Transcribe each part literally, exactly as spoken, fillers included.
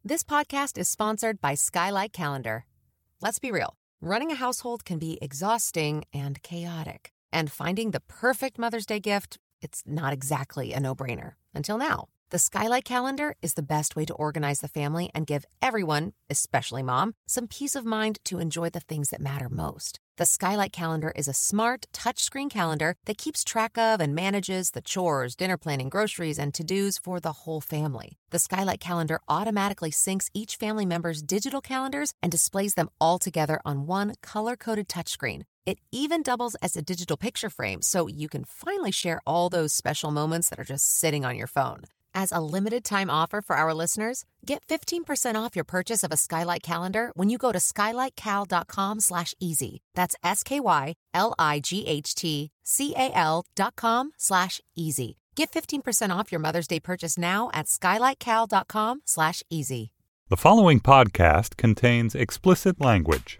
This podcast is sponsored by Skylight Calendar. Let's be real. Running a household can be exhausting and chaotic. And finding the perfect Mother's Day gift, it's not exactly a no-brainer. Until now. The Skylight Calendar is the best way to organize the family and give everyone, especially mom, some peace of mind to enjoy the things that matter most. The Skylight Calendar is a smart, touchscreen calendar that keeps track of and manages the chores, dinner planning, groceries, and to-dos for the whole family. The Skylight Calendar automatically syncs each family member's digital calendars and displays them all together on one color-coded touchscreen. It even doubles as a digital picture frame, so you can finally share all those special moments that are just sitting on your phone. As a limited-time offer for our listeners, get fifteen percent off your purchase of a Skylight Calendar when you go to skylightcal.com slash easy. That's S-K-Y-L-I-G-H-T-C-A-L dot com slash easy. Get fifteen percent off your Mother's Day purchase now at skylightcal.com slash easy. The following podcast contains explicit language.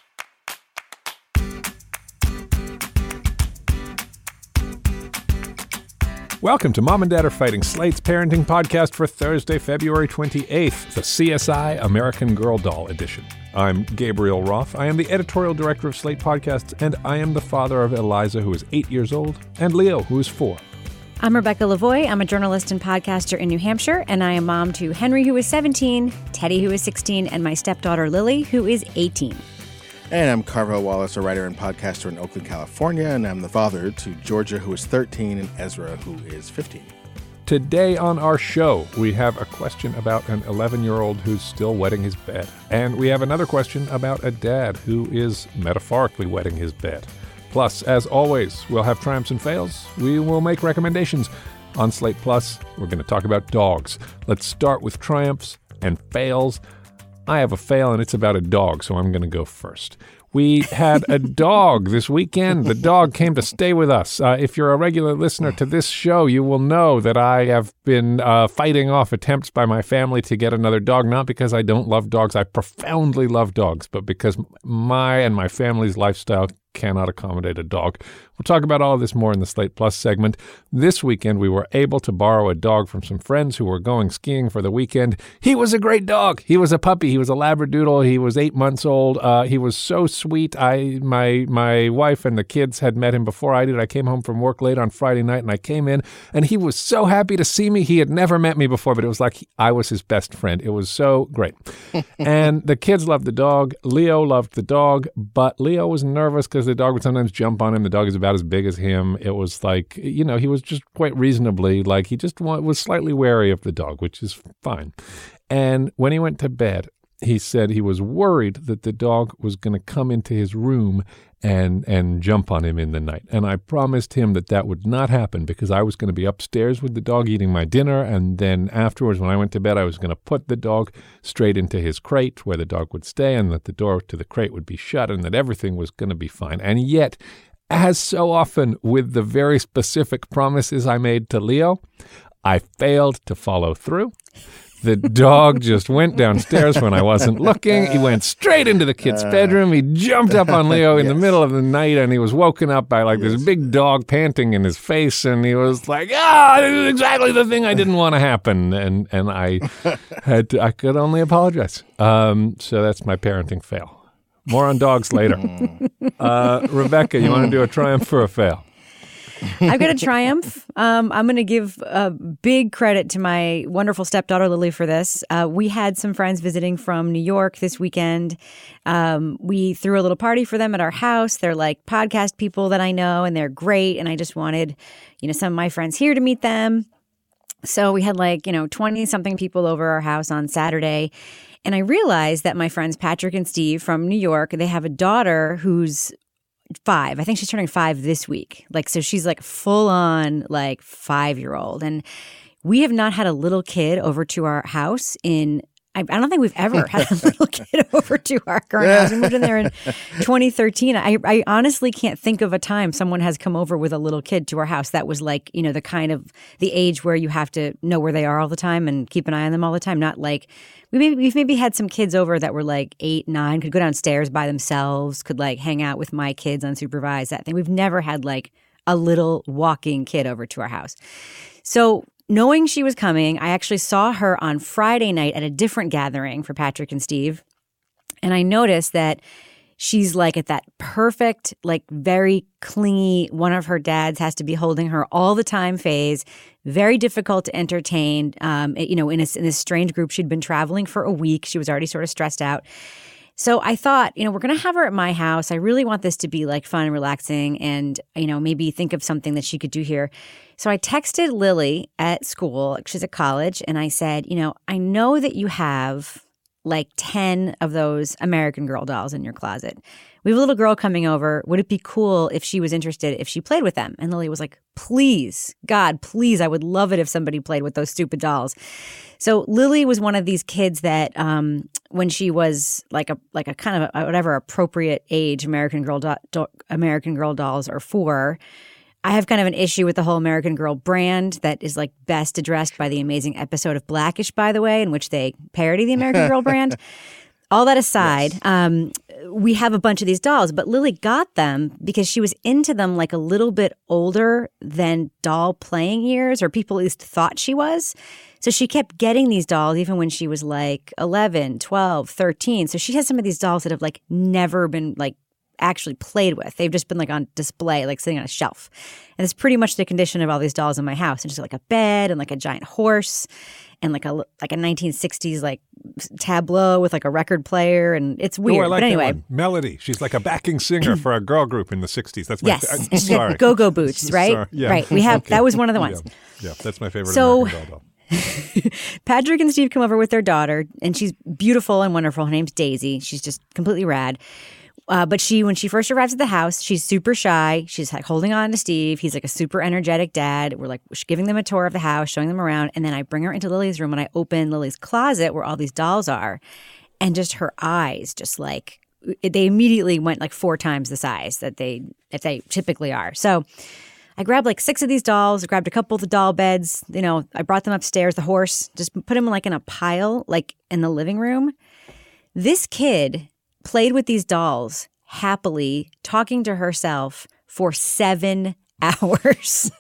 Welcome to Mom and Dad Are Fighting, Slate's parenting podcast for Thursday, February twenty-eighth, the C S I American Girl Doll edition. I'm Gabriel Roth. I am the editorial director of Slate Podcasts, and I am the father of Eliza, who is eight years old, and Leo, who is four. I'm Rebecca Lavoie. I'm a journalist and podcaster in New Hampshire, and I am mom to Henry, who is seventeen, Teddy, who is sixteen, and my stepdaughter Lily, who is eighteen. And I'm Carvel Wallace, a writer and podcaster in Oakland, California, and I'm the father to Georgia, who is thirteen, and Ezra, who is fifteen. Today on our show, we have a question about an eleven-year-old who's still wetting his bed. And we have another question about a dad who is metaphorically wetting his bed. Plus, as always, we'll have triumphs and fails. We will make recommendations. On Slate Plus, we're going to talk about dogs. Let's start with triumphs and fails. I have a fail, and it's about a dog, so I'm going to go first. We had a dog this weekend. The dog came to stay with us. Uh, if you're a regular listener to this show, you will know that I have been uh, fighting off attempts by my family to get another dog, not because I don't love dogs. I profoundly love dogs, but because my and my family's lifestyle cannot accommodate a dog. We'll talk about all of this more in the Slate Plus segment. This weekend, we were able to borrow a dog from some friends who were going skiing for the weekend. He was a great dog. He was a puppy. He was a Labradoodle. He was eight months old. Uh, he was so sweet. I, my, my wife and the kids had met him before I did. I came home from work late on Friday night, and I came in, and he was so happy to see me. He had never met me before, but it was like he, I was his best friend. It was so great. And the kids loved the dog. Leo loved the dog, but Leo was nervous because the dog would sometimes jump on him. The dog is about as big as him. It was like, you know, he was just quite reasonably, like, he just was slightly wary of the dog, which is fine. And when he went to bed, he said he was worried that the dog was going to come into his room and and jump on him in the night. And I promised him that that would not happen because I was going to be upstairs with the dog eating my dinner. And then afterwards, when I went to bed, I was going to put the dog straight into his crate where the dog would stay, and that the door to the crate would be shut, and that everything was going to be fine. And yet, as so often with the very specific promises I made to Leo, I failed to follow through. The dog just went downstairs when I wasn't looking. He went straight into the kid's bedroom. He jumped up on Leo in yes. the middle of the night, and he was woken up by like yes. this big dog panting in his face, and he was like, ah, this is exactly the thing I didn't want to happen. And and I had to, I could only apologize. Um, so that's my parenting fail. More on dogs later. Uh, Rebecca, you want to do a triumph for a fail? I've got a triumph. Um, I'm going to give uh, big credit to my wonderful stepdaughter, Lily, for this. Uh, we had some friends visiting from New York this weekend. Um, we threw a little party for them at our house. They're like podcast people that I know, and they're great. And I just wanted, you know, some of my friends here to meet them. So we had like, you know, twenty-something people over our house on Saturday. And I realized that my friends Patrick and Steve from New York, they have a daughter who's five. I think she's turning five this week. Like, so she's like full on like five-year-old. And we have not had a little kid over to our house in, I, I don't think we've ever had a little kid over to our current house. We moved in there in twenty thirteen. I, I honestly can't think of a time someone has come over with a little kid to our house that was like, you know, the kind of the age where you have to know where they are all the time and keep an eye on them all the time. Not like, we maybe, we've maybe had some kids over that were like eight, nine, could go downstairs by themselves, could like hang out with my kids unsupervised, that thing. We've never had like a little walking kid over to our house. So knowing she was coming, I actually saw her on Friday night at a different gathering for Patrick and Steve. And I noticed that she's like at that perfect, like very clingy, one of her dads has to be holding her all the time phase, very difficult to entertain. Um, you know, in a, in this strange group, she'd been traveling for a week. She was already sort of stressed out. So I thought, you know, we're going to have her at my house. I really want this to be like fun and relaxing and, you know, maybe think of something that she could do here. So I texted Lily at school. She's at college. And I said, you know, I know that you have like ten of those American Girl dolls in your closet. We have a little girl coming over. Would it be cool if she was interested, if she played with them? And Lily was like, please, God, please. I would love it if somebody played with those stupid dolls. So Lily was one of these kids that um, when she was like a like a kind of a, whatever appropriate age American Girl do, do, American Girl dolls are for. I have kind of an issue with the whole American Girl brand that is like best addressed by the amazing episode of Blackish, by the way, in which they parody the American Girl brand. All that aside, yes. um, we have a bunch of these dolls, but Lily got them because she was into them like a little bit older than doll playing years, or people at least thought she was. So she kept getting these dolls even when she was like eleven, twelve, thirteen. So she has some of these dolls that have like never been like actually played with. They've just been like on display, like sitting on a shelf. And it's pretty much the condition of all these dolls in my house. And just like a bed and like a giant horse and like a like a nineteen sixties like tableau with like a record player, and it's weird. Oh, I like but anyway, that one. Melody. She's like a backing singer for a girl group in the sixties. That's my yes, fa- I'm sorry. Go-Go Boots, right? Sorry. Yeah. Right. We have okay. that was one of the ones. Yeah, yeah that's my favorite so, American doll. Patrick and Steve come over with their daughter, and she's beautiful and wonderful. Her name's Daisy. She's just completely rad. Uh, but she, when she first arrives at the house, she's super shy. She's like holding on to Steve. He's like a super energetic dad. We're like giving them a tour of the house, showing them around. And then I bring her into Lily's room and I open Lily's closet where all these dolls are. And just her eyes, just like, they immediately went like four times the size that they, if they typically are. So I grabbed like six of these dolls. I grabbed a couple of the doll beds. You know, I brought them upstairs, the horse, just put them like in a pile, like in the living room. This kid played with these dolls happily, talking to herself for seven hours.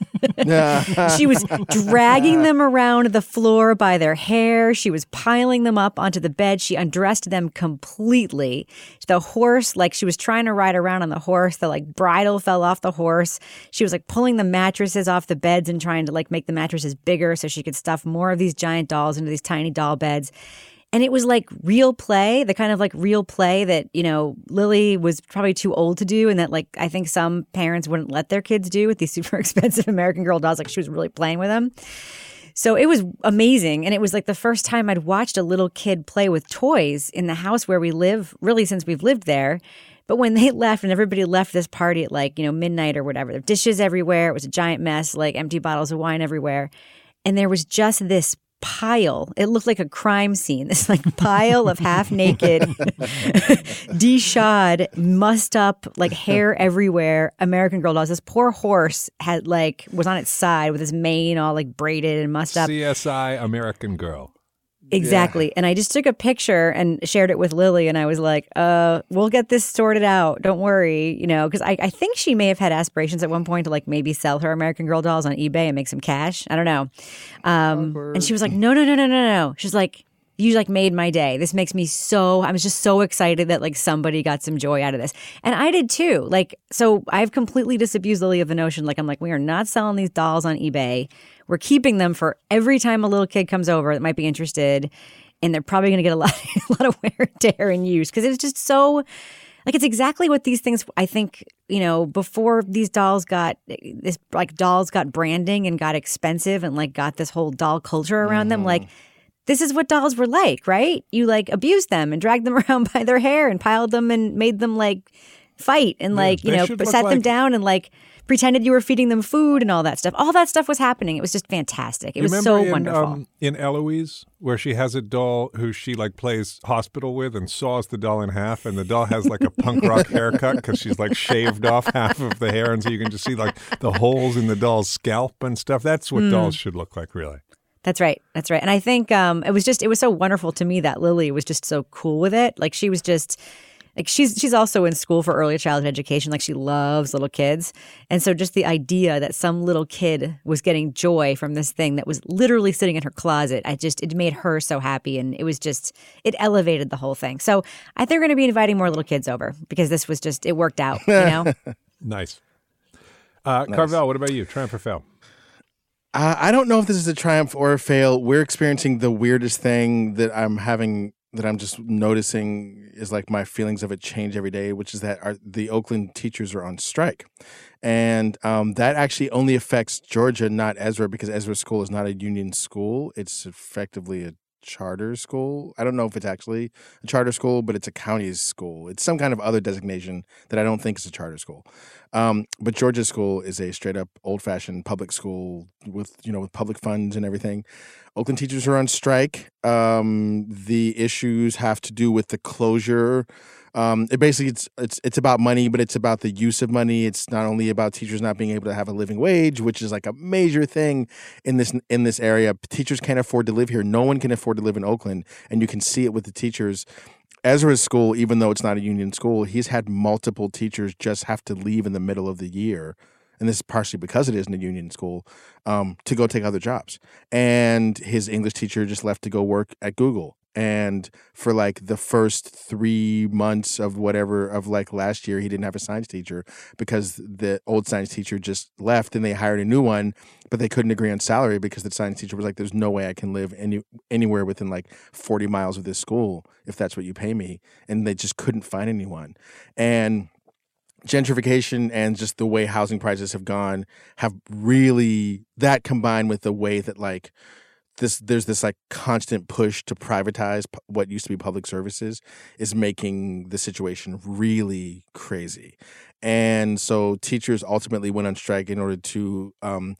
She was dragging them around the floor by their hair. She was piling them up onto the bed. She undressed them completely. The horse, like she was trying to ride around on the horse. The like bridle fell off the horse. She was like pulling the mattresses off the beds and trying to like make the mattresses bigger so she could stuff more of these giant dolls into these tiny doll beds. And it was like real play, the kind of like real play that, you know, Lily was probably too old to do, and that like I think some parents wouldn't let their kids do with these super expensive American Girl dolls. Like she was really playing with them. So it was amazing. And it was like the first time I'd watched a little kid play with toys in the house where we live, really since we've lived there. But when they left and everybody left this party at like, you know, midnight or whatever, there were dishes everywhere. It was a giant mess, like empty bottles of wine everywhere. And there was just this pile. It looked like a crime scene. This like pile of half naked, de-shod, mussed up, like hair everywhere American Girl dolls. This poor horse had like was on its side with his mane all like braided and mussed up. C S I American Girl. Exactly. Yeah. And I just took a picture and shared it with Lily, and I was like, uh, we'll get this sorted out. Don't worry, you know, because I, I think she may have had aspirations at one point to like maybe sell her American Girl dolls on eBay and make some cash. I don't know. Um, and she was like, no, no, no, no, no, no. She's like, you like made my day. This makes me so, I was just so excited that like somebody got some joy out of this. And I did too. Like, so I've completely disabused Lily of the notion, like, I'm like, we are not selling these dolls on eBay. We're keeping them for every time a little kid comes over that might be interested. And they're probably going to get a lot, a lot of wear and tear and use. Because it was just so, like, it's exactly what these things, I think, you know, before these dolls got, this like dolls got branding and got expensive and like got this whole doll culture around mm. them. Like, this is what dolls were like, right? You like abused them and dragged them around by their hair and piled them and made them like fight and like, yeah, you know, sat like- them down and like pretended you were feeding them food and all that stuff. All that stuff was happening. It was just fantastic. It you was so in, wonderful. Um, in Eloise, where she has a doll who she like plays hospital with and saws the doll in half, and the doll has like a punk rock haircut because she's like shaved off half of the hair, and so you can just see like the holes in the doll's scalp and stuff. That's what mm. dolls should look like, really. That's right. That's right. And I think um, it was just, it was so wonderful to me that Lily was just so cool with it. Like she was just, Like she's she's also in school for early childhood education. Like she loves little kids. And so just the idea that some little kid was getting joy from this thing that was literally sitting in her closet, I just it made her so happy. And it was just it elevated the whole thing. So I think we're going to be inviting more little kids over because this was just it worked out, you know? Nice. Uh, nice. Carvel, what about you? Triumph or fail? Uh, I don't know if this is a triumph or a fail. We're experiencing the weirdest thing that I'm having, that I'm just noticing is like my feelings of it change every day, which is that our, the Oakland teachers are on strike. And um, that actually only affects Georgia, not Ezra, because Ezra's school is not a union school. It's effectively a charter school. I don't know if it's actually a charter school, but it's a county school. It's some kind of other designation that I don't think is a charter school. Um, but Georgia's school is a straight up old fashioned public school with, you know, with public funds and everything. Oakland teachers are on strike. Um, the issues have to do with the closure. Um, it basically it's it's it's about money, but it's about the use of money. It's not only about teachers not being able to have a living wage, which is like a major thing in this in this area. Teachers can't afford to live here. No one can afford to live in Oakland, and you can see it with the teachers. Ezra's school, even though it's not a union school, he's had multiple teachers just have to leave in the middle of the year. And this is partially because it isn't a union school, um, to go take other jobs. And his English teacher just left to go work at Google. And for like the first three months of whatever of like last year, he didn't have a science teacher because the old science teacher just left and they hired a new one, but they couldn't agree on salary because the science teacher was like, there's no way I can live any anywhere within like forty miles of this school if that's what you pay me. And they just couldn't find anyone. And gentrification and just the way housing prices have gone have really, that combined with the way that like this, there's this like constant push to privatize p- what used to be public services is making the situation really crazy. And so teachers ultimately went on strike in order to um,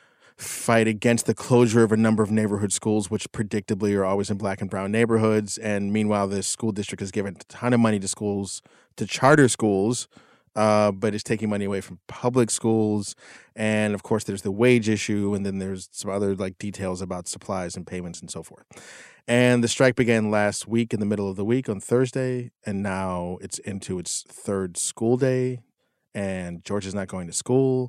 fight against the closure of a number of neighborhood schools, which predictably are always in black and brown neighborhoods. And meanwhile, the school district has given a ton of money to schools, to charter schools, Uh, but it's taking money away from public schools. And of course, there's the wage issue. And then there's some other like details about supplies and payments and so forth. And the strike began last week in the middle of the week on Thursday. And now it's into its third school day. And Georgia's not going to school.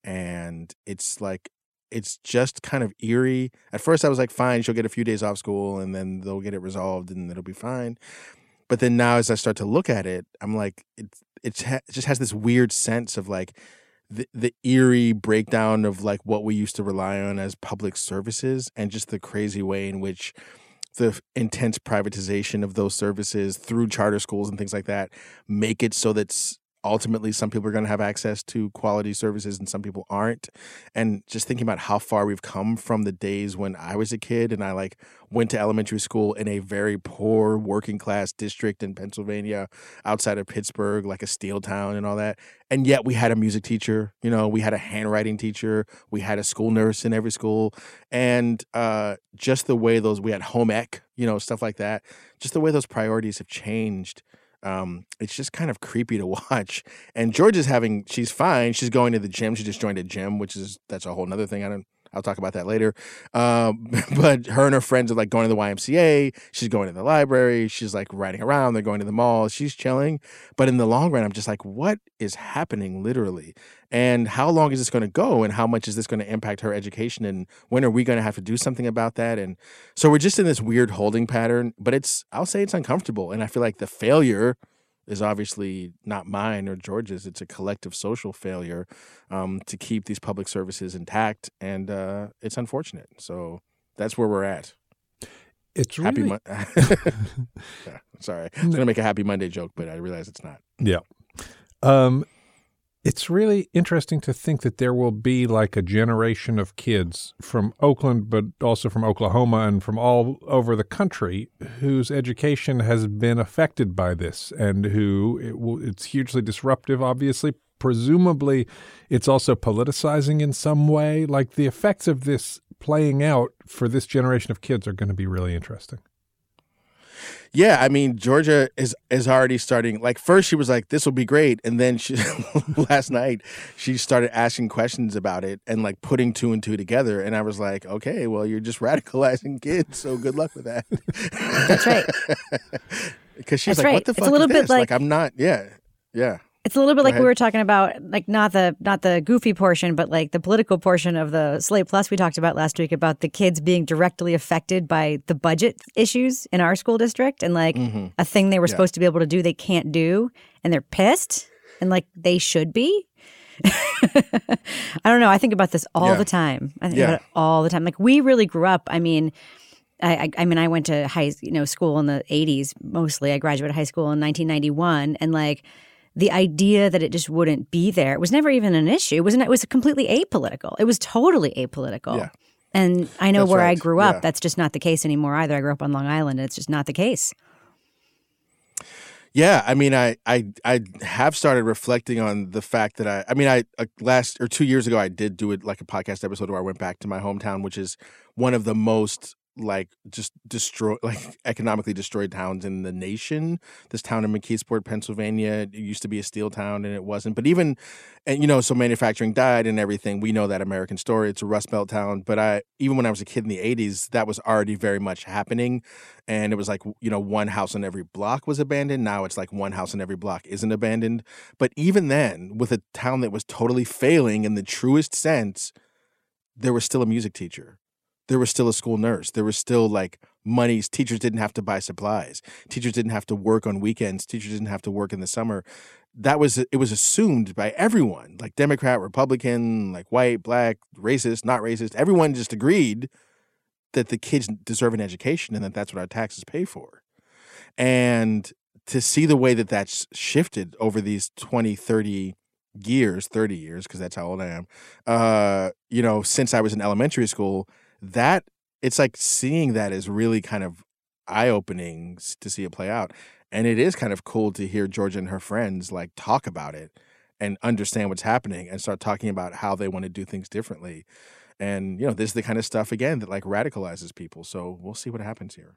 And it's like, it's just kind of eerie. At first, I was like, fine, she'll get a few days off school and then they'll get it resolved and it'll be fine. But then now as I start to look at it, I'm like, it's, It's ha- it just has this weird sense of like the, the eerie breakdown of like what we used to rely on as public services and just the crazy way in which the intense privatization of those services through charter schools and things like that make it so that ultimately some people are going to have access to quality services and some people aren't. And just thinking about how far we've come from the days when I was a kid and I like went to elementary school in a very poor working class district in Pennsylvania outside of Pittsburgh, like a steel town and all that. And yet we had a music teacher, you know, we had a handwriting teacher, we had a school nurse in every school. And uh, just the way those, we had home ec, you know, stuff like that, just the way those priorities have changed. Um, it's just kind of creepy to watch. And Georgia's having, she's fine. She's going to the gym. She just joined a gym, which is, that's a whole nother thing. I don't, I'll talk about that later. Um, but her and her friends are like going to the Y M C A. She's going to the library. She's like riding around. They're going to the mall. She's chilling. But in the long run, I'm just like, what is happening literally? And how long is this going to go? And how much is this going to impact her education? And when are we going to have to do something about that? And so we're just in this weird holding pattern, but it's, I'll say it's uncomfortable. And I feel like the failure is obviously not mine or George's. It's a collective social failure um, to keep these public services intact. And uh, it's unfortunate. So that's where we're at. It's happy really... Mon- yeah, sorry. I was going to make a Happy Monday joke, but I realize it's not. Yeah. Um, it's really interesting to think that there will be like a generation of kids from Oakland, but also from Oklahoma and from all over the country whose education has been affected by this and who it will, it's hugely disruptive, obviously. Presumably, it's also politicizing in some way. Like the effects of this playing out for this generation of kids are going to be really interesting. Yeah, I mean, Georgia is is already starting. Like, first she was like, this will be great. And then she, last night, she started asking questions about it and, like, putting two and two together. And I was like, okay, well, you're just radicalizing kids, so good luck with that. That's right. Because she's That's like, right. what the It's fuck a little is bit this? like- Like, I'm not, yeah, yeah. It's a little bit Go like we ahead. were talking about, like not the not the goofy portion, but like the political portion of the Slate Plus we talked about last week about the kids being directly affected by the budget issues in our school district, and like Mm-hmm. a thing they were Yeah. supposed to be able to do they can't do, and they're pissed, and like they should be. I don't know. I think about this all Yeah. the time. I think Yeah. about it all the time. Like we really grew up. I mean, I, I, I mean, I went to high, you know, school in the eighties mostly. I graduated high school in nineteen ninety-one, and like the idea that it just wouldn't be there, it was never even an issue. It wasn't. It was completely apolitical. It was totally apolitical. Yeah. And I know That's where I right. grew up, Yeah. that's just not the case anymore either. I grew up on Long Island, and it's just not the case. Yeah, I mean, I, I I have started reflecting on the fact that I, I mean, I uh, last or two years ago, I did do it like a podcast episode where I went back to my hometown, which is one of the most like just destroy like economically destroyed towns in the nation. This town in McKeesport, Pennsylvania, it used to be a steel town and it wasn't. But even, and you know, so manufacturing died and everything. We know that American story. It's a Rust Belt town. But I, even when I was a kid in the eighties, that was already very much happening. And it was like, you know, one house on every block was abandoned. Now it's like one house on every block isn't abandoned. But even then, with a town that was totally failing in the truest sense, there was still a music teacher. There was still a school nurse. There was still like monies. Teachers didn't have to buy supplies. Teachers didn't have to work on weekends. Teachers didn't have to work in the summer. That was, it was assumed by everyone, like Democrat, Republican, like white, black, racist, not racist. Everyone just agreed that the kids deserve an education and that that's what our taxes pay for. And to see the way that that's shifted over these twenty, thirty years, thirty years, because that's how old I am, uh, you know, since I was in elementary school, that it's like seeing that is really kind of eye-opening to see it play out. And it is kind of cool to hear Georgia and her friends like talk about it and understand what's happening and start talking about how they want to do things differently. And, you know, this is the kind of stuff, again, that like radicalizes people. So we'll see what happens here.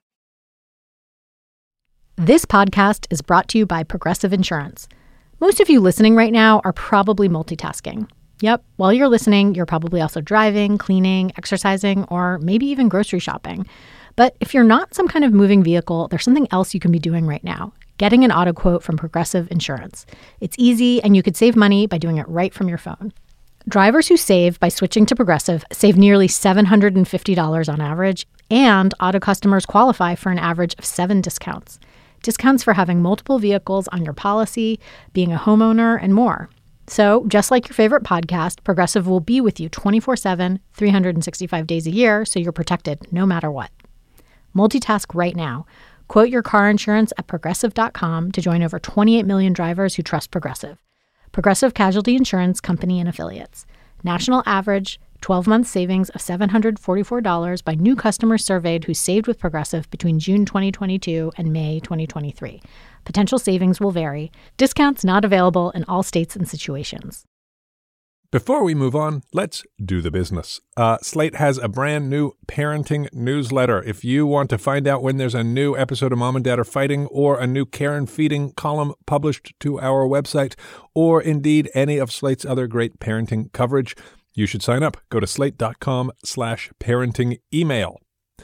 This podcast is brought to you by Progressive Insurance. Most of you listening right now are probably multitasking. Yep, while you're listening, you're probably also driving, cleaning, exercising, or maybe even grocery shopping. But if you're not some kind of moving vehicle, there's something else you can be doing right now. Getting an auto quote from Progressive Insurance. It's easy, and you could save money by doing it right from your phone. Drivers who save by switching to Progressive save nearly seven hundred fifty dollars on average, and auto customers qualify for an average of seven discounts. Discounts for having multiple vehicles on your policy, being a homeowner, and more. So, just like your favorite podcast, Progressive will be with you twenty-four seven, three hundred sixty-five days a year, so you're protected no matter what. Multitask right now. Quote your car insurance at Progressive dot com to join over twenty-eight million drivers who trust Progressive. Progressive Casualty Insurance Company and Affiliates. National average twelve-month savings of seven hundred forty-four dollars by new customers surveyed who saved with Progressive between June twenty twenty-two and May twenty twenty-three. Potential savings will vary. Discounts not available in all states and situations. Before we move on, let's do the business. Uh, Slate has a brand new parenting newsletter. If you want to find out when there's a new episode of Mom and Dad Are Fighting or a new Care and Feeding column published to our website, or indeed any of Slate's other great parenting coverage, you should sign up. Go to slate.com slash parenting email.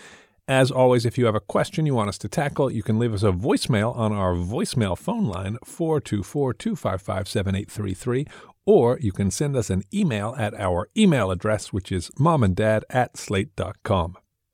As always, if you have a question you want us to tackle, you can leave us a voicemail on our voicemail phone line, four two four, two five five, seven eight three three, or you can send us an email at our email address, which is momanddad at slate dot com.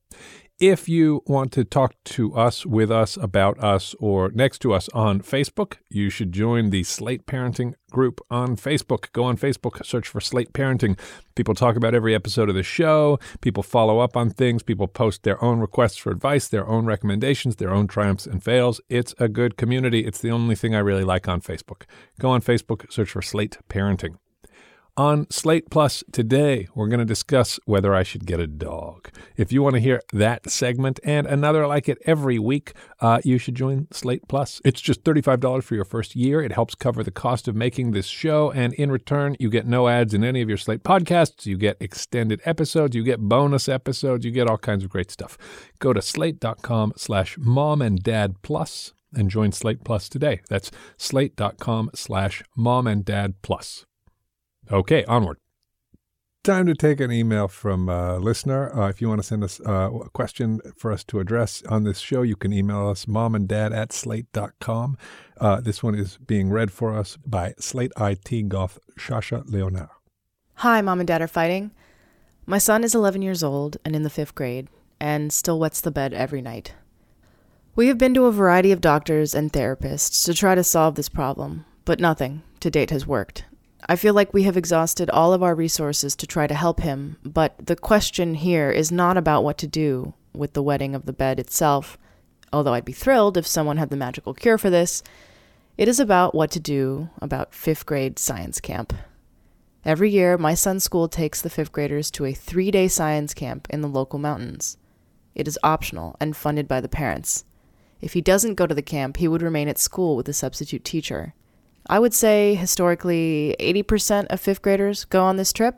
If you want to talk to us, with us, about us, or next to us on Facebook, you should join the Slate Parenting group on Facebook. Go on Facebook, search for Slate Parenting. People talk about every episode of the show. People follow up on things. People post their own requests for advice, their own recommendations, their own triumphs and fails. It's a good community. It's the only thing I really like on Facebook. Go on Facebook, search for Slate Parenting. On Slate Plus today, we're going to discuss whether I should get a dog. If you want to hear that segment and another like it every week, uh, you should join Slate Plus. It's just thirty-five dollars for your first year. It helps cover the cost of making this show, and in return, you get no ads in any of your Slate podcasts. You get extended episodes. You get bonus episodes. You get all kinds of great stuff. Go to slate.com slash mom and dad plus and join Slate Plus today. That's slate.com slash mom and dad plus. Okay, onward. Time to take an email from a listener. Uh, if you want to send us uh, a question for us to address on this show, you can email us momanddad at slate dot com. Uh, this one is being read for us by Slate I T goth Shasha Leonard. Hi, Mom and Dad are fighting. My son is eleven years old and in the fifth grade and still wets the bed every night. We have been to a variety of doctors and therapists to try to solve this problem, but nothing to date has worked. I feel like we have exhausted all of our resources to try to help him, but the question here is not about what to do with the wetting of the bed itself, although I'd be thrilled if someone had the magical cure for this. It is about what to do about fifth grade science camp. Every year, my son's school takes the fifth graders to a three-day science camp in the local mountains. It is optional and funded by the parents. If he doesn't go to the camp, he would remain at school with a substitute teacher. I would say, historically, eighty percent of fifth graders go on this trip.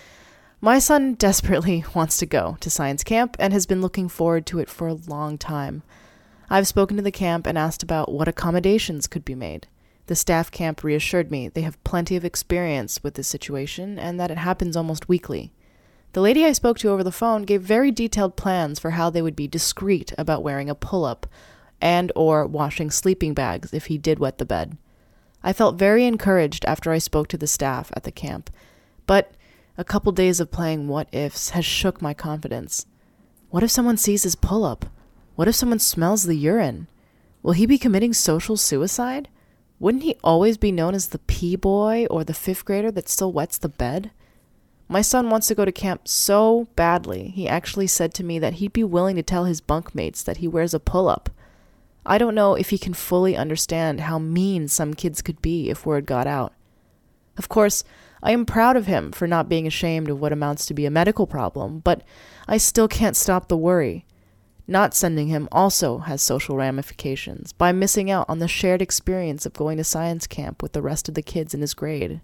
My son desperately wants to go to science camp and has been looking forward to it for a long time. I've spoken to the camp and asked about what accommodations could be made. The staff camp reassured me they have plenty of experience with this situation and that it happens almost weekly. The lady I spoke to over the phone gave very detailed plans for how they would be discreet about wearing a pull-up and or washing sleeping bags if he did wet the bed. I felt very encouraged after I spoke to the staff at the camp, but a couple days of playing what-ifs has shook my confidence. What if someone sees his pull-up? What if someone smells the urine? Will he be committing social suicide? Wouldn't he always be known as the pee boy or the fifth grader that still wets the bed? My son wants to go to camp so badly, he actually said to me that he'd be willing to tell his bunkmates that he wears a pull-up. I don't know if he can fully understand how mean some kids could be if word got out. Of course, I am proud of him for not being ashamed of what amounts to be a medical problem, but I still can't stop the worry. Not sending him also has social ramifications by missing out on the shared experience of going to science camp with the rest of the kids in his grade.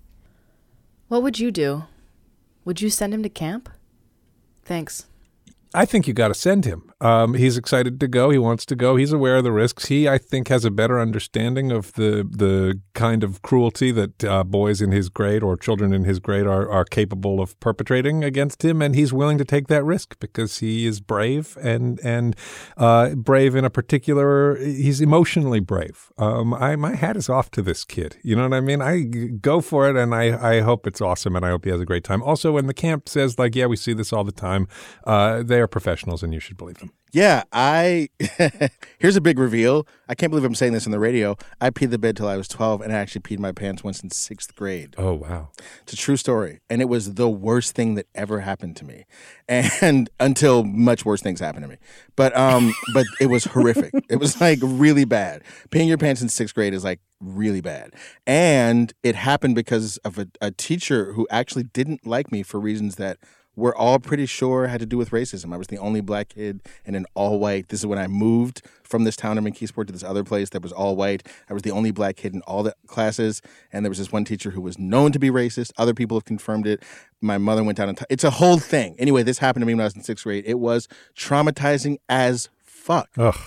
What would you do? Would you send him to camp? Thanks. I think you got to send him. Um, he's excited to go. He wants to go. He's aware of the risks. He, I think, has a better understanding of the the kind of cruelty that uh, boys in his grade or children in his grade are, are capable of perpetrating against him, and he's willing to take that risk because he is brave and and uh, brave in a particular. He's emotionally brave. Um, I my hat is off to this kid. You know what I mean? I go for it, and I I hope it's awesome, and I hope he has a great time. Also, when the camp says like, yeah, we see this all the time, uh, they are professionals, and you should believe them. Yeah, I here's a big reveal. I can't believe I'm saying this on the radio. I peed the bed till I was twelve, and I actually peed my pants once in sixth grade. Oh, wow. It's a true story, and it was the worst thing that ever happened to me, and until much worse things happened to me. But um, but it was horrific. It was like really bad. Peeing your pants in sixth grade is like really bad, and it happened because of a, a teacher who actually didn't like me for reasons that we're all pretty sure had to do with racism. I was the only black kid in an all-white. This is when I moved from this town in McKeesport to this other place that was all white. I was the only black kid in all the classes, and there was this one teacher who was known to be racist. Other people have confirmed it. My mother went down and t- it's a whole thing. Anyway, this happened to me when I was in sixth grade. It was traumatizing as fuck. Ugh.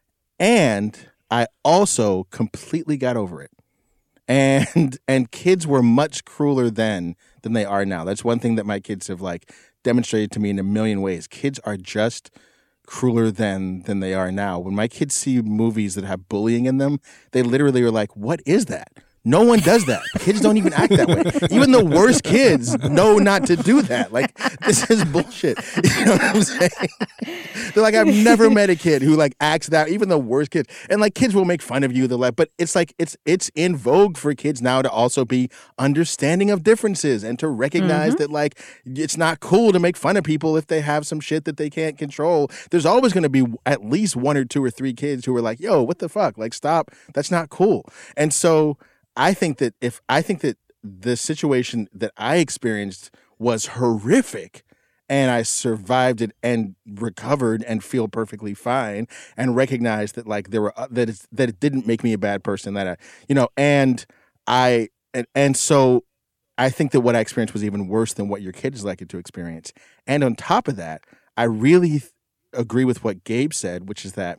And I also completely got over it. And and kids were much crueler then than they are now. That's one thing that my kids have like demonstrated to me in a million ways. Kids are just crueler than than they are now. When my kids see movies that have bullying in them, they literally are like, "What is that?" No one does that. Kids don't even act that way. Even the worst kids know not to do that. Like, this is bullshit. You know what I'm saying? They're like, I've never met a kid who like acts that, even the worst kids. And like kids will make fun of you. They're like, but it's like, it's it's in vogue for kids now to also be understanding of differences and to recognize mm-hmm. that like, it's not cool to make fun of people if they have some shit that they can't control. There's always going to be at least one or two or three kids who are like, yo, what the fuck? Like, stop. That's not cool. And so I think that if I think that the situation that I experienced was horrific and I survived it and recovered and feel perfectly fine and recognized that like there were that it's, that it didn't make me a bad person, that I, you know, and I and, and so I think that what I experienced was even worse than what your kid is likely to experience. And on top of that, I really th- agree with what Gabe said, which is that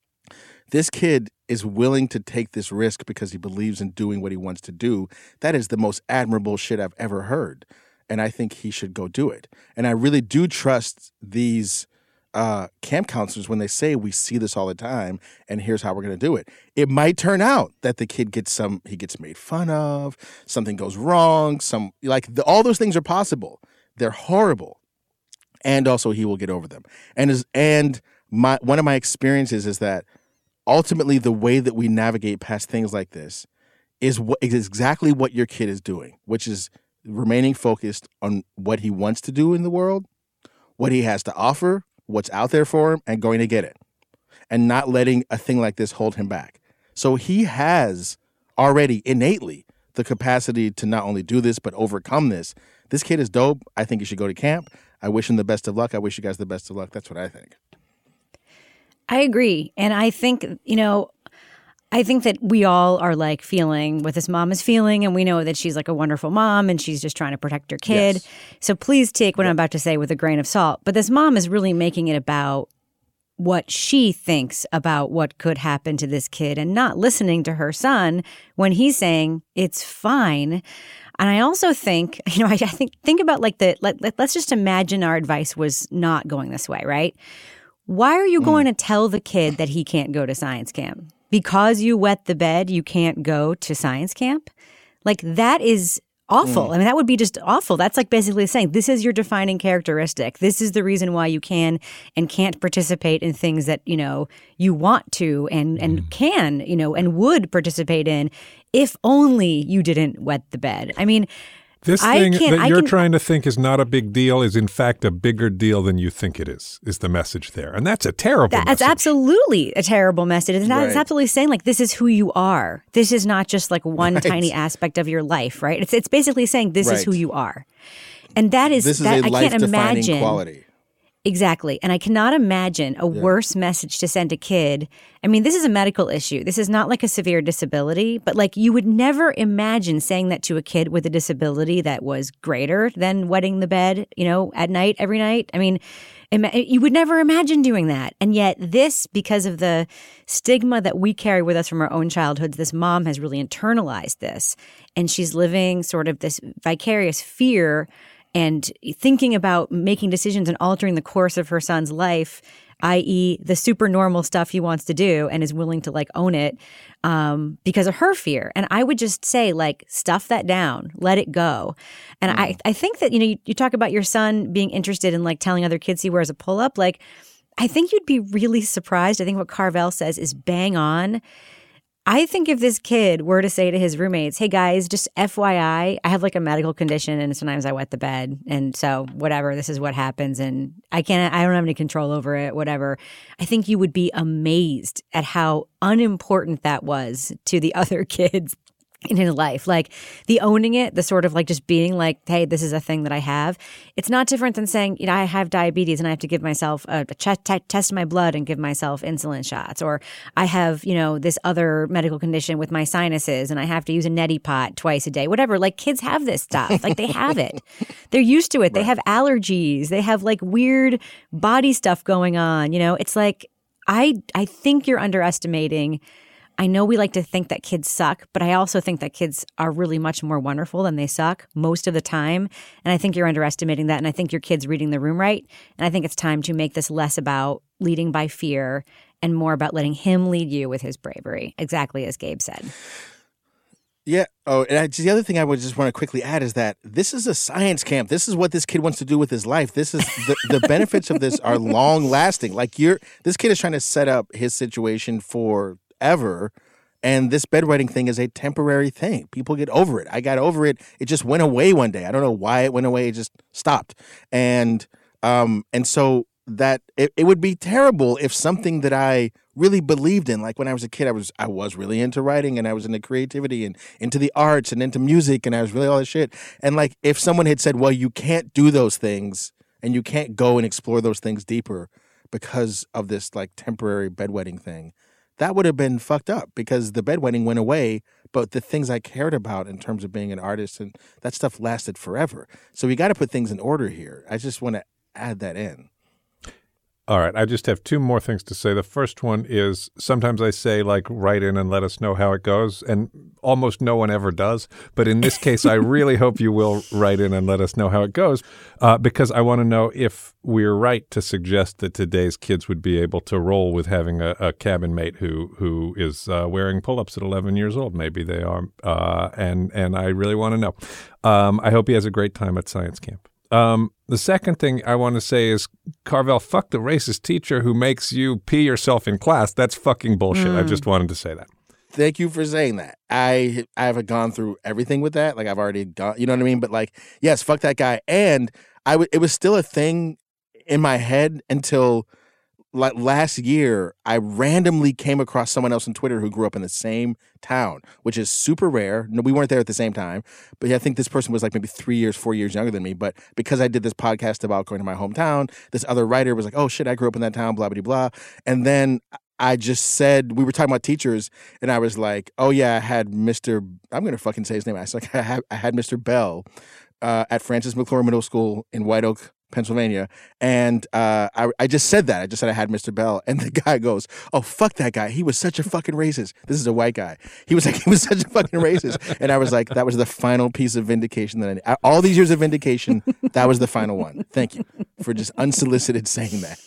this kid is willing to take this risk because he believes in doing what he wants to do. That is the most admirable shit I've ever heard. and I think he should go do it. And I really do trust these uh, camp counselors when they say we see this all the time, and here's how we're going to do it. It might turn out that the kid gets some, he gets made fun of, something goes wrong, some like the, all those things are possible. They're horrible, and also he will get over them. And is and my one of my experiences is that ultimately the way that we navigate past things like this is what is exactly what your kid is doing, which is remaining focused on what he wants to do in the world, what he has to offer, what's out there for him, and going to get it, and not letting a thing like this hold him back. So he has already innately the capacity to not only do this, but overcome this. This kid is dope. I think he should go to camp. I wish him the best of luck. I wish you guys the best of luck. That's what I think. I agree. And I think, you know, I think that we all are like feeling what this mom is feeling, and we know that she's like a wonderful mom and she's just trying to protect her kid. Yes. So please take what Yep. I'm about to say with a grain of salt. But this mom is really making it about what she thinks about what could happen to this kid and not listening to her son when he's saying it's fine. And I also think, you know, I, I think think about like the let, let, let's just imagine our advice was not going this way, right? Why are you going to tell the kid that he can't go to science camp? Because you wet the bed, you can't go to science camp? Like, that is awful. Mm. I mean, that would be just awful. That's like basically saying this is your defining characteristic. This is the reason why you can and can't participate in things that, you know, you want to and, and mm. can, you know, and would participate in if only you didn't wet the bed. I mean, This I thing can't- that I you're can- trying to think is not a big deal is in fact a bigger deal than you think it is, is the message there. And that's a terrible That's message. absolutely a terrible message. It's, not, it's Right. absolutely saying, like, this is who you are. This is not just like one Right. tiny aspect of your life, right? It's it's basically saying this is Right. who you are. And that is, This is that a I can't life-defining imagine. quality. Exactly. And I cannot imagine a Yeah. worse message to send a kid. I mean, this is a medical issue. This is not like a severe disability, but like you would never imagine saying that to a kid with a disability that was greater than wetting the bed, you know, at night, every night. I mean, ima- you would never imagine doing that. And yet this, because of the stigma that we carry with us from our own childhoods, this mom has really internalized this. And she's living sort of this vicarious fear and thinking about making decisions and altering the course of her son's life, that is the super normal stuff he wants to do, and is willing to like own it um, because of her fear. And I would just say, like, stuff that down, let it go. And mm. I, I think that, you know, you, you talk about your son being interested in like telling other kids he wears a pull-up. Like, I think you'd be really surprised. I think what Carvel says is bang on. I think if this kid were to say to his roommates, hey guys, just F Y I, I have like a medical condition and sometimes I wet the bed. And so whatever, this is what happens. And I can't, I don't have any control over it, whatever. I think you would be amazed at how unimportant that was to the other kids in his life. Like the owning it, the sort of like just being like, hey, this is a thing that I have. It's not different than saying, you know, I have diabetes and I have to give myself a, a ch- t- test my blood and give myself insulin shots. Or I have, you know, this other medical condition with my sinuses and I have to use a neti pot twice a day, whatever. Like kids have this stuff. Like they have it. They're used to it. They have allergies. They have like weird body stuff going on. You know, it's like, I I think you're underestimating. I know we like to think that kids suck, but I also think that kids are really much more wonderful than they suck most of the time. And I think you're underestimating that. And I think your kid's reading the room right. And I think it's time to make this less about leading by fear and more about letting him lead you with his bravery, exactly as Gabe said. Yeah. Oh, and I, the other thing I would just want to quickly add is that this is a science camp. This is what this kid wants to do with his life. This is the, the benefits of this are long lasting. Like you're, this kid is trying to set up his situation for ever, and this bedwetting thing is a temporary thing. People get over it. I got over it. It just went away one day. I don't know why it went away. It just stopped. And um and so that it, it would be terrible if something that I really believed in, like when I was a kid, I was I was really into writing and I was into creativity and into the arts and into music and I was really all this shit. And like if someone had said, well, you can't do those things and you can't go and explore those things deeper because of this like temporary bedwetting thing, that would have been fucked up because the bedwetting went away, but the things I cared about in terms of being an artist and that stuff lasted forever. So we got to put things in order here. I just want to add that in. All right. I just have two more things to say. The first one is sometimes I say, like, write in and let us know how it goes. And almost no one ever does. But in this case, I really hope you will write in and let us know how it goes, uh, because I want to know if we're right to suggest that today's kids would be able to roll with having a, a cabin mate who who is uh, wearing pull-ups at eleven years old. Maybe they are. Uh, and, and I really want to know. Um, I hope he has a great time at science camp. Um, the second thing I want to say is, Carvel, fuck the racist teacher who makes you pee yourself in class. That's fucking bullshit. Mm. I just wanted to say that. Thank you for saying that. I I haven't gone through everything with that. Like, I've already gone, you know what I mean? But, like, yes, fuck that guy. And I w- it was still a thing in my head until, like, last year. I randomly came across someone else on Twitter who grew up in the same town, which is super rare. No, we weren't there at the same time, but I think this person was like maybe three years, four years younger than me. But because I did this podcast about going to my hometown, this other writer was like, oh shit, I grew up in that town, blah, blah, blah. And then I just said, we were talking about teachers, and I was like, oh yeah, I had Mister I'm going to fucking say his name. I was like, I had, I had Mister Bell uh, at Francis McClure Middle School in White Oak, Pennsylvania. And uh, I, I just said that. I just said I had Mister Bell. And the guy goes, oh, fuck that guy. He was such a fucking racist. This is a white guy. He was like, he was such a fucking racist. And I was like, that was the final piece of vindication that I need. All these years of vindication, that was the final one. Thank you for just unsolicited saying that.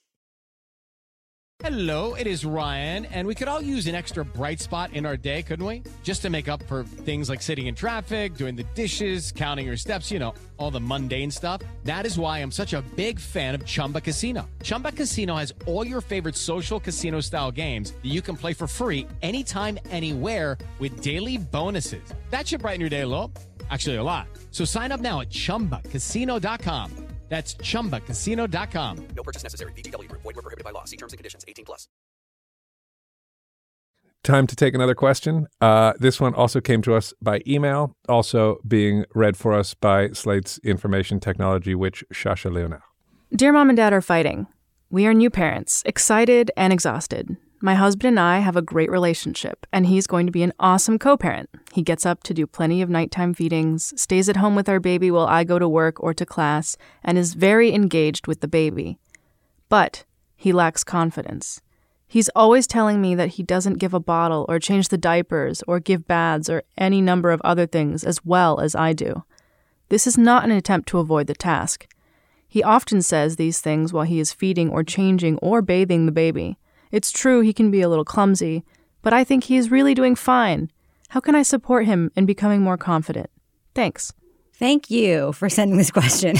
Hello, it is Ryan, and we could all use an extra bright spot in our day, couldn't we? Just to make up for things like sitting in traffic, doing the dishes, counting your steps, you know, all the mundane stuff. That is why I'm such a big fan of Chumba Casino. Chumba Casino has all your favorite social casino-style games that you can play for free anytime, anywhere with daily bonuses. That should brighten your day a little. Actually, a lot. So sign up now at chumba casino dot com. That's chumba casino dot com. No purchase necessary. V G W Group. Void where prohibited by law. See terms and conditions. eighteen plus. Time to take another question. Uh, this one also came to us by email, also being read for us by Slate's Information Technology Witch, Shasha Leonard. Dear Mom and Dad are fighting. We are new parents, excited and exhausted. My husband and I have a great relationship, and he's going to be an awesome co-parent. He gets up to do plenty of nighttime feedings, stays at home with our baby while I go to work or to class, and is very engaged with the baby. But he lacks confidence. He's always telling me that he doesn't give a bottle or change the diapers or give baths or any number of other things as well as I do. This is not an attempt to avoid the task. He often says these things while he is feeding or changing or bathing the baby. It's true he can be a little clumsy, but I think he is really doing fine. How can I support him in becoming more confident? Thanks. Thank you for sending this question.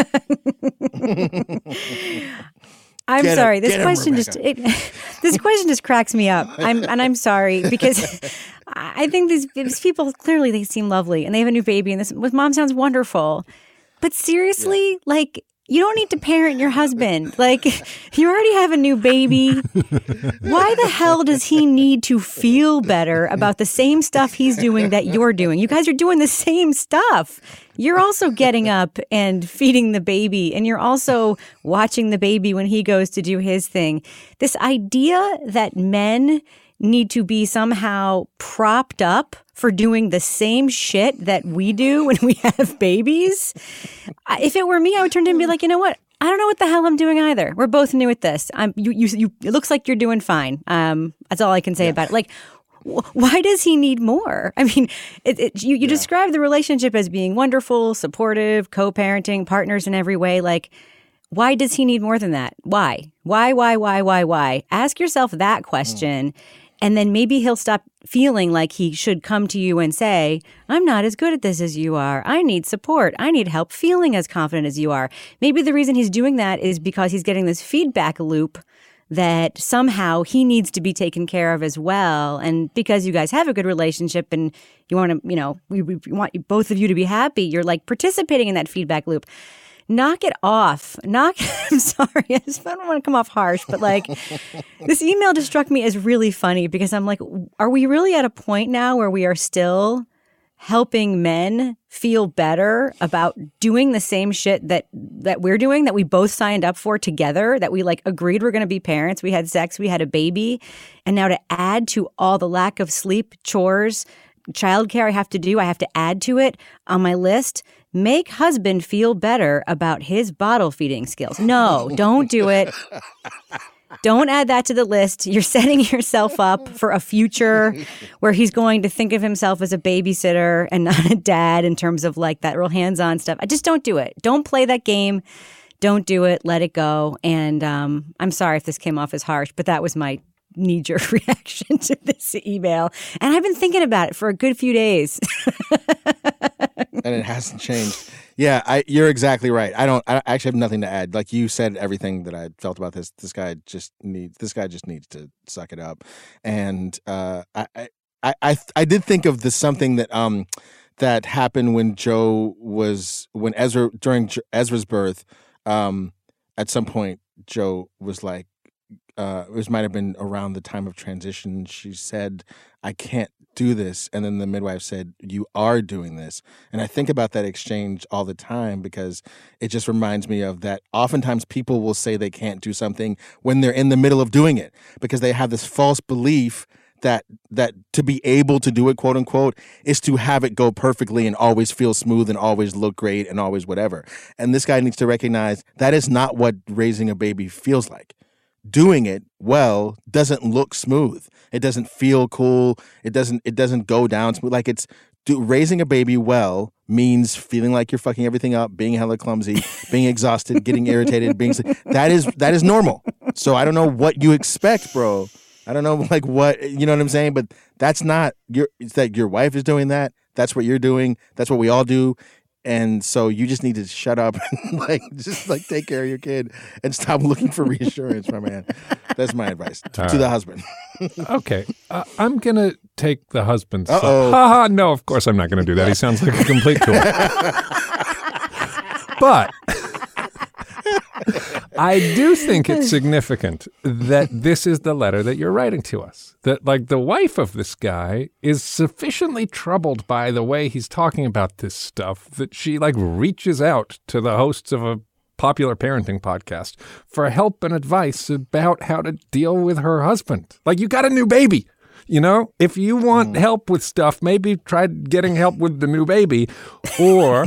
I'm Get sorry. him, this get him, question just it, this question just cracks me up. I'm and I'm sorry because I think these, these people clearly they seem lovely and they have a new baby and this with mom sounds wonderful. But seriously, yeah. like you don't need to parent your husband. Like, you already have a new baby. Why the hell does he need to feel better about the same stuff he's doing that you're doing? You guys are doing the same stuff. You're also getting up and feeding the baby, and you're also watching the baby when he goes to do his thing. This idea that men need to be somehow propped up for doing the same shit that we do when we have babies. If it were me, I would turn to him and be like, you know what? I don't know what the hell I'm doing either. We're both new at this. I'm, you, you, you, it looks like you're doing fine. Um, that's all I can say yeah. about it. Like, wh- why does he need more? I mean, it, it, you, you yeah. describe the relationship as being wonderful, supportive, co-parenting, partners in every way. Like, why does he need more than that? Why? Why, why, why, why, why? Ask yourself that question. Mm. And then maybe he'll stop feeling like he should come to you and say, I'm not as good at this as you are. I need support. I need help feeling as confident as you are. Maybe the reason he's doing that is because he's getting this feedback loop that somehow he needs to be taken care of as well. And because you guys have a good relationship and you want to, you know, we, we want both of you to be happy, you're like participating in that feedback loop. Knock it off. Knock. I'm sorry. I just don't want to come off harsh, but like this email just struck me as really funny because I'm like, are we really at a point now where we are still helping men feel better about doing the same shit that that we're doing, that we both signed up for together, that we like agreed we're going to be parents, we had sex, we had a baby, and now to add to all the lack of sleep, chores, childcare I have to do, I have to add to it on my list. make husband feel better about his bottle feeding skills. No, don't do it. Don't add that to the list. You're setting yourself up for a future where he's going to think of himself as a babysitter and not a dad in terms of like that real hands-on stuff. I just don't do it. Don't play that game. Don't do it. Let it go. And um, I'm sorry if this came off as harsh, but that was my knee-jerk reaction to this email. And I've been thinking about it for a good few days. And it hasn't changed. Yeah, I, you're exactly right. I don't. I actually have nothing to add. Like you said, everything that I felt about this. This guy just needs. This guy just needs to suck it up. And uh, I, I, I, I did think of the something that um that happened when Joe was when Ezra during Ezra's birth. Um, at some point, Joe was like, uh, it was might have been around the time of transition. She said, "I can't do this," and then the midwife said, "You are doing this." And I think about that exchange all the time because it just reminds me of that. Oftentimes, people will say they can't do something when they're in the middle of doing it because they have this false belief that that to be able to do it, quote unquote, is to have it go perfectly and always feel smooth and always look great and always whatever. And this guy needs to recognize that is not what raising a baby feels like. Doing it well doesn't look smooth. It doesn't feel cool. It doesn't it doesn't go down smooth. Like it's do, raising a baby well means feeling like you're fucking everything up, being hella clumsy, being exhausted, getting irritated, being that is that is normal. So I don't know what you expect, bro. I don't know like what you know what I'm saying, but that's not your it's that your wife is doing that. That's what you're doing. That's what we all do. And so you just need to shut up and like just like take care of your kid and stop looking for reassurance, my man. That's my advice to, to the husband. Okay. Uh, I'm going to take the husband's side. Uh-oh. Ha ha. No, of course I'm not going to do that. He sounds like a complete tool. But I do think it's significant that this is the letter that you're writing to us. That, like, the wife of this guy is sufficiently troubled by the way he's talking about this stuff that she, like, reaches out to the hosts of a popular parenting podcast for help and advice about how to deal with her husband. Like, you got a new baby. You know, if you want help with stuff, maybe try getting help with the new baby. Or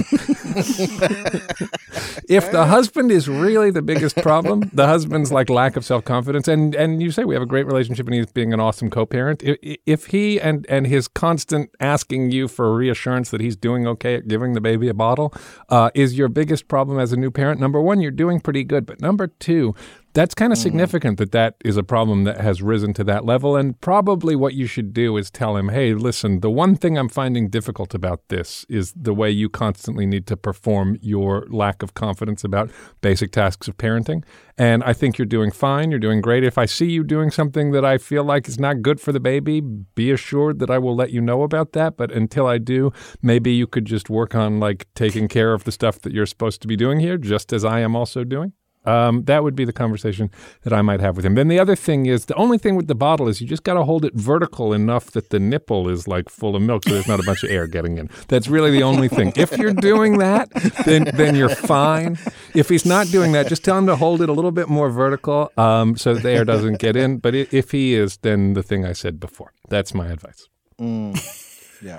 if the husband is really the biggest problem, the husband's like lack of self-confidence, and, and you say we have a great relationship and he's being an awesome co-parent. If, if he and, and his constant asking you for reassurance that he's doing okay at giving the baby a bottle uh, is your biggest problem as a new parent, number one, you're doing pretty good. But number two, that's kind of mm. significant that that is a problem that has risen to that level. And probably what you should do is tell him, hey, listen, the one thing I'm finding difficult about this is the way you constantly need to perform your lack of confidence about basic tasks of parenting. And I think you're doing fine. You're doing great. If I see you doing something that I feel like is not good for the baby, be assured that I will let you know about that. But until I do, maybe you could just work on like taking care of the stuff that you're supposed to be doing here, just as I am also doing. Um, that would be the conversation that I might have with him. Then the other thing is, the only thing with the bottle is you just got to hold it vertical enough that the nipple is like full of milk so there's not a bunch of air getting in. That's really the only thing. If you're doing that, then then you're fine. If he's not doing that, just tell him to hold it a little bit more vertical um, so that the air doesn't get in. But if he is, then the thing I said before. That's my advice. Mm. Yeah.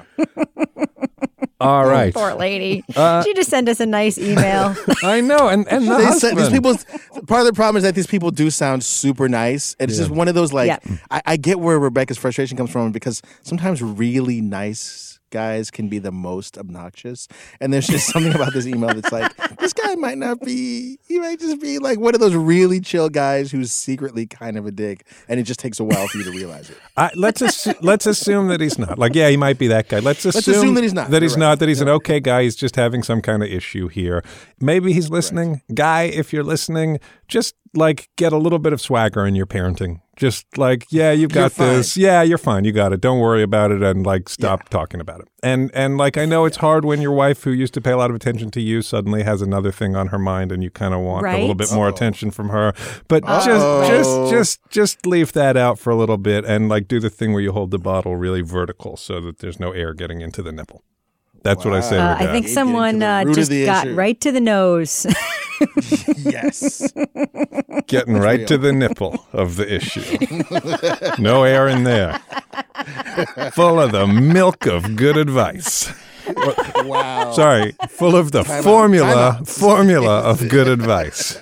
All right. Poor lady. Uh, she just sent us a nice email. I know. And, and the they husband. Say, these people, part of the problem is that these people do sound super nice. And it's yeah. just one of those, like, yeah. I, I get where Rebecca's frustration comes from because sometimes really nice guys can be the most obnoxious. And there's just something about this email that's like, this guy might not be, he might just be like one of those really chill guys who's secretly kind of a dick. And it just takes a while for you to realize it. Uh, let's assu- let's assume that he's not. Like, yeah, he might be that guy. Let's assume, let's assume that he's not. That he's right. not, that he's yeah. an okay guy. He's just having some kind of issue here. Maybe he's listening. Right. Guy, if you're listening, just like get a little bit of swagger in your parenting. Just like, yeah, you've got you're this. Yeah, you're fine. You got it. Don't worry about it. And like, stop yeah. talking about it. And and like, I know it's hard when your wife, who used to pay a lot of attention to you, suddenly has another thing on her mind, and you kind of want right? a little bit more Uh-oh. attention from her. But Uh-oh. just just just just leave that out for a little bit, and like do the thing where you hold the bottle really vertical so that there's no air getting into the nipple. That's wow. what I say. Uh, I think someone uh, just got issue. right to the nose. Yes. Getting right real. to the nipple of the issue. No air in there. Full of the milk of good advice. Wow. Sorry, full of the Time out. formula, Time out. formula of good advice.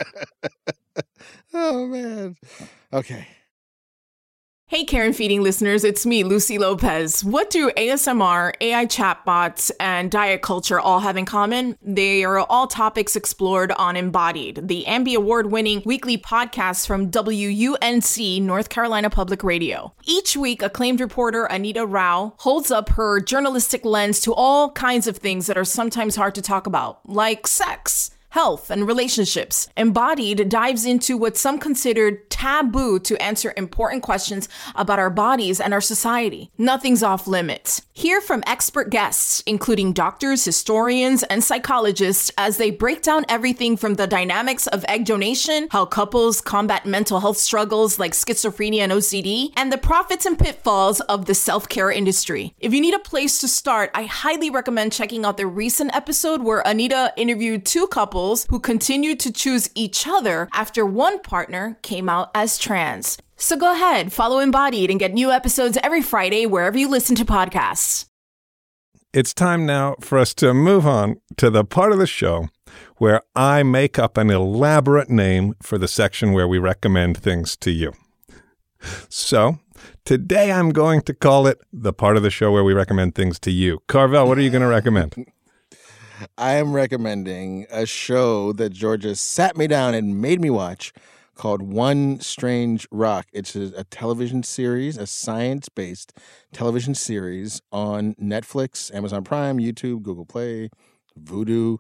Oh, man. Okay. Hey, Karen Feeding listeners, it's me, Lucy Lopez. What do A S M R, A I chatbots, and diet culture all have in common? They are all topics explored on Embodied, the Ambie Award-winning weekly podcast from W U N C, North Carolina Public Radio. Each week, acclaimed reporter Anita Rao holds up her journalistic lens to all kinds of things that are sometimes hard to talk about, like sex, health, and relationships. Embodied dives into what some considered taboo to answer important questions about our bodies and our society. Nothing's off limits. Hear from expert guests, including doctors, historians, and psychologists, as they break down everything from the dynamics of egg donation, how couples combat mental health struggles like schizophrenia and O C D, and the profits and pitfalls of the self-care industry. If you need a place to start, I highly recommend checking out the recent episode where Anita interviewed two couples who continued to choose each other after one partner came out as trans. So go ahead, follow Embodied and get new episodes every Friday wherever you listen to podcasts. It's time now for us to move on to the part of the show where I make up an elaborate name for the section where we recommend things to you. So today I'm going to call it the part of the show where we recommend things to you. Carvel, what are you going to recommend? I am recommending a show that Georgia sat me down and made me watch called One Strange Rock. It's a, a television series, a science-based television series on Netflix, Amazon Prime, YouTube, Google Play, Vudu.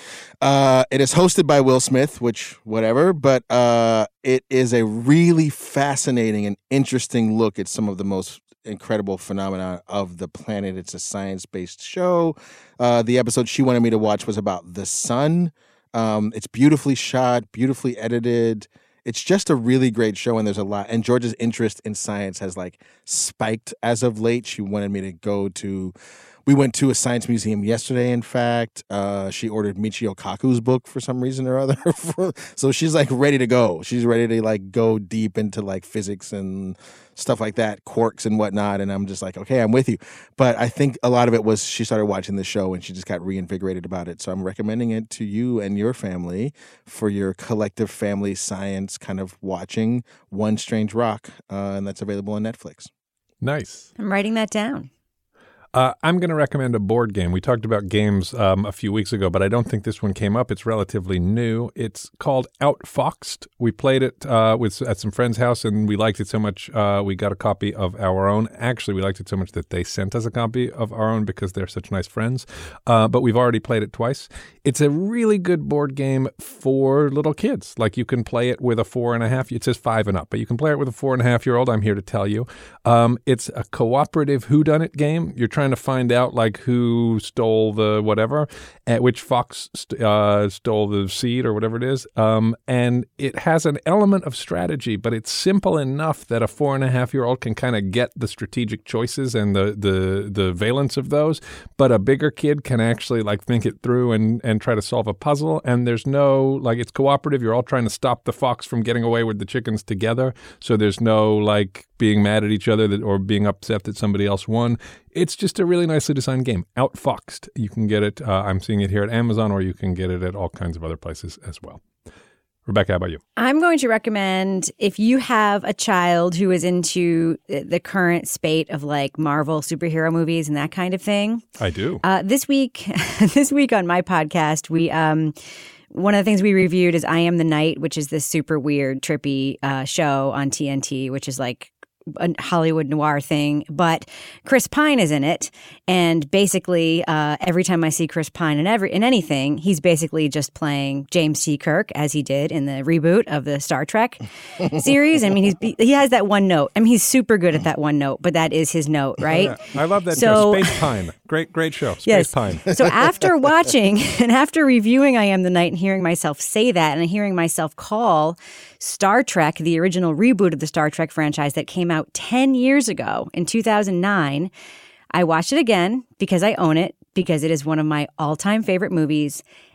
Uh, it is hosted by Will Smith, which, whatever, but uh, it is a really fascinating and interesting look at some of the most incredible phenomena of the planet. It's a science-based show. Uh, the episode she wanted me to watch was about the sun. Um, it's beautifully shot, beautifully edited. It's just a really great show, and there's a lot. And Georgia's interest in science has like spiked as of late. She wanted me to go to. We went to a science museum yesterday, in fact. Uh, she ordered Michio Kaku's book for some reason or other. So she's like ready to go. She's ready to like go deep into like physics and stuff like that, quarks and whatnot. And I'm just like, okay, I'm with you. But I think a lot of it was she started watching the show and she just got reinvigorated about it. So I'm recommending it to you and your family for your collective family science kind of watching One Strange Rock. Uh, and that's available on Netflix. Nice. I'm writing that down. Uh, I'm going to recommend a board game. We talked about games um, a few weeks ago, but I don't think this one came up. It's relatively new. It's called Outfoxed. We played it uh, with at some friend's house, and we liked it so much uh, we got a copy of our own. Actually, we liked it so much that they sent us a copy of our own because they're such nice friends. Uh, but we've already played it twice. It's a really good board game for little kids. Like you can play it with a four and a half. It says five and up, but you can play it with a four and a half year old. I'm here to tell you. Um, it's a cooperative whodunit game. You're trying to find out like who stole the whatever, at which fox st- uh, stole the seed or whatever it is. Um, and it has an element of strategy, but it's simple enough that a four and a half year old can kind of get the strategic choices and the, the, the valence of those. But a bigger kid can actually like think it through and, and try to solve a puzzle. And there's no, like, it's cooperative. You're all trying to stop the fox from getting away with the chickens together. So there's no like being mad at each other that, or being upset that somebody else won. It's just a really nicely designed game. Outfoxed. You can get it. Uh, I'm seeing it here at Amazon, or you can get it at all kinds of other places as well. Rebecca, how about you? I'm going to recommend if you have a child who is into the current spate of like Marvel superhero movies and that kind of thing. I do. Uh, this week, this week on my podcast, we um, one of the things we reviewed is I Am the Night, which is this super weird, trippy uh, show on T N T, which is like a Hollywood noir thing, but Chris Pine is in it, and basically uh, every time I see Chris Pine in every in anything, he's basically just playing James T. Kirk as he did in the reboot of the Star Trek series. I mean, he's he has that one note. I mean, he's super good at that one note, but that is his note, right? Oh, yeah. I love that so, show. Space Pine, great, great show. Space yes. Pine. So after watching and after reviewing I Am the Night and hearing myself say that and hearing myself call Star Trek, the original reboot of the Star Trek franchise that came out ten years ago in two thousand nine, I watched it again because I own it, because it is one of my all-time favorite movies.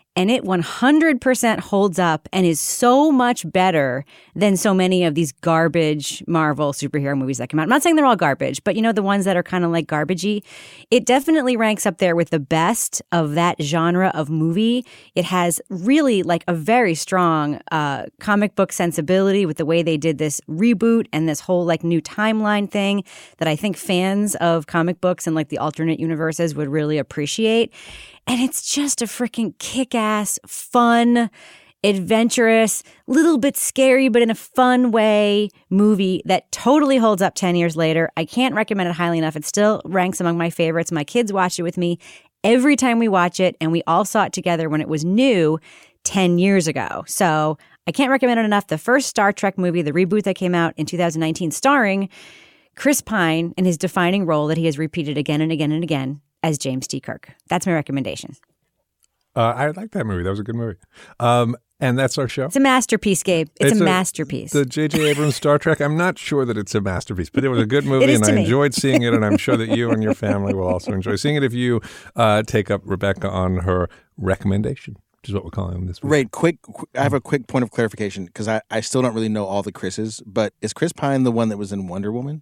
And it one hundred percent holds up and is so much better than so many of these garbage Marvel superhero movies that come out. I'm not saying they're all garbage, but you know, the ones that are kind of like garbagey. It definitely ranks up there with the best of that genre of movie. It has really like a very strong uh, comic book sensibility with the way they did this reboot and this whole like new timeline thing that I think fans of comic books and like the alternate universes would really appreciate. And it's just a freaking kick-ass, fun, adventurous, little bit scary, but in a fun way movie that totally holds up ten years later. I can't recommend it highly enough. It still ranks among my favorites. My kids watch it with me every time we watch it, and we all saw it together when it was new ten years ago. So I can't recommend it enough. The first Star Trek movie, the reboot that came out in two thousand nineteen, starring Chris Pine in his defining role that he has repeated again and again and again as James T. Kirk. That's my recommendation. Uh, I like that movie. That was a good movie. Um, and that's our show. It's a masterpiece, Gabe. It's, it's a, a masterpiece. The J J Abrams Star Trek, I'm not sure that it's a masterpiece, but it was a good movie, and I me. enjoyed seeing it, and I'm sure that you and your family will also enjoy seeing it if you uh, take up Rebecca on her recommendation, which is what we're calling them this week. Right. Quick, qu- I have a quick point of clarification, because I, I still don't really know all the Chris's, but is Chris Pine the one that was in Wonder Woman?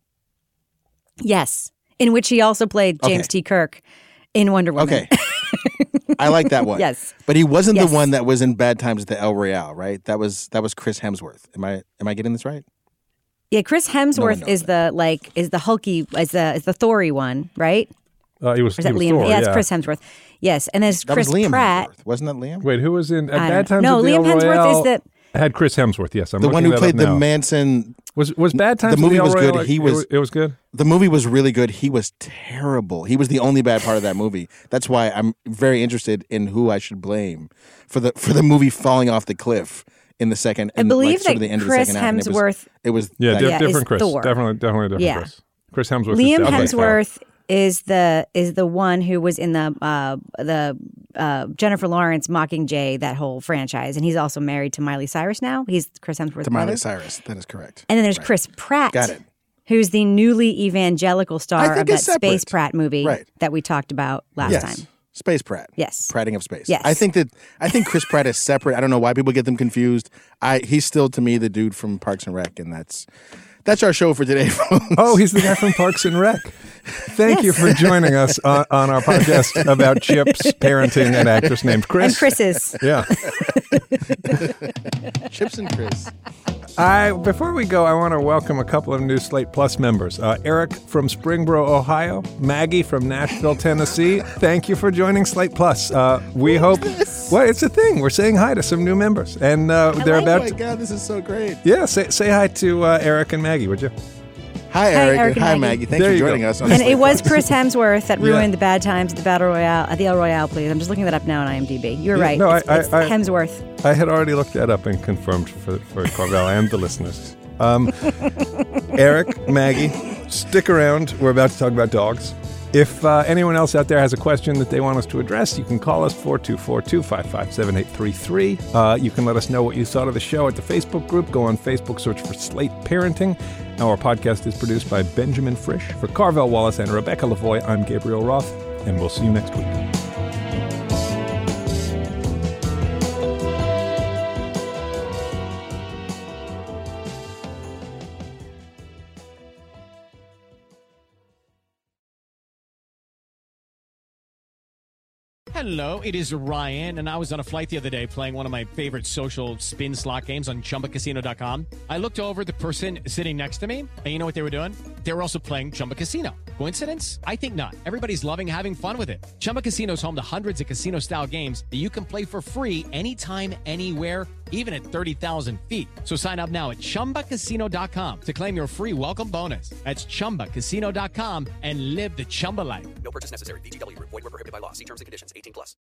Yes, in which he also played James Okay. T. Kirk in Wonder Woman. Okay. I like that one. Yes. But he wasn't Yes. the one that was in Bad Times at the El Royale, right? That was that was Chris Hemsworth. Am I am I getting this right? Yeah, Chris Hemsworth knows is the like is the hulky is the is the Thory one, right? Uh, he was, Or is he that was Liam? Thor, yeah, it's yeah. Chris Hemsworth. Yes, and there's That Chris was Liam Pratt. Hemsworth. Wasn't that Liam? Wait, who was in at I Bad don't- Times no, at the Liam El Hemsworth Royale? is the- Had Chris Hemsworth, yes. I'm the one looking who that played up the now. Manson. Was was Bad Times The at movie El was Royale? good. He It was. It was good? The movie was really good. He was terrible. He was the only bad part of that movie. That's why I'm very interested in who I should blame for the for the movie falling off the cliff in the second. I in, believe like, sort of that the end Chris of the second half. And Hemsworth. It was. It was Yeah, that di- guy. Yeah, different is Chris. Thor. Definitely, definitely a different Yeah. Chris. Chris Hemsworth. Liam is definitely Thor. Hemsworth is the is the one who was in the uh, the uh, Jennifer Lawrence Mockingjay, that whole franchise, and he's also married to Miley Cyrus now. He's Chris Hemsworth's To Miley brother. Cyrus. That is correct. And then there's Right. Chris Pratt. Got it. Who's the newly evangelical I star think of that it's separate. Space Pratt movie Right. that we talked about last yes. time. Space Pratt. Yes. Pratting of space. Yes. I think that I think Chris Pratt is separate. I don't know why people get them confused. I he's still to me the dude from Parks and Rec, and that's that's our show for today, folks. Oh, he's the guy from Parks and Rec. Thank Yes. you for joining us on, on our podcast about Chip's parenting and actress named Chris. And Chris's. Yeah. Chips and Chris. I before we go, I want to welcome a couple of new Slate Plus members. Uh, Eric from Springboro, Ohio. Maggie from Nashville, Tennessee. Thank you for joining Slate Plus. Uh, we hope. Well, it's a thing. We're saying hi to some new members, and uh, they're Oh about. my to, God, this is so great. yeah, say say hi to uh, Eric and Maggie, would you? Hi, Eric. Eric and Hi, Maggie. Maggie. Thanks There for you joining go. us. On And Slate it was Plus. Chris Hemsworth that Yeah. ruined the bad times at the Battle Royale at the El Royale, please. I'm just looking that up now on IMDb. You're Yeah, right. no, it's, I- it's I- I- Hemsworth. I had already looked that up and confirmed for for Carvel and the listeners. Um, Eric, Maggie, stick around. We're about to talk about dogs. If uh, anyone else out there has a question that they want us to address, you can call us four two four, two five five, seven eight three three. Uh, you can let us know what you thought of the show at the Facebook group. Go on Facebook, search for Slate Parenting. Our podcast is produced by Benjamin Frisch. For Carvel Wallace and Rebecca Lavoie, I'm Gabriel Roth, and we'll see you next week. Hello, it is Ryan, and I was on a flight the other day playing one of my favorite social spin slot games on Chumba Casino dot com. I looked over at the person sitting next to me, and you know what they were doing? They were also playing Chumba Casino. Coincidence? I think not. Everybody's loving having fun with it. Chumba Casino is home to hundreds of casino-style games that you can play for free anytime, anywhere, even at thirty thousand feet. So sign up now at Chumba Casino dot com to claim your free welcome bonus. That's Chumba Casino dot com and live the Chumba life. No purchase necessary. V G W. Void where prohibited by law. See terms and conditions. eighteen plus.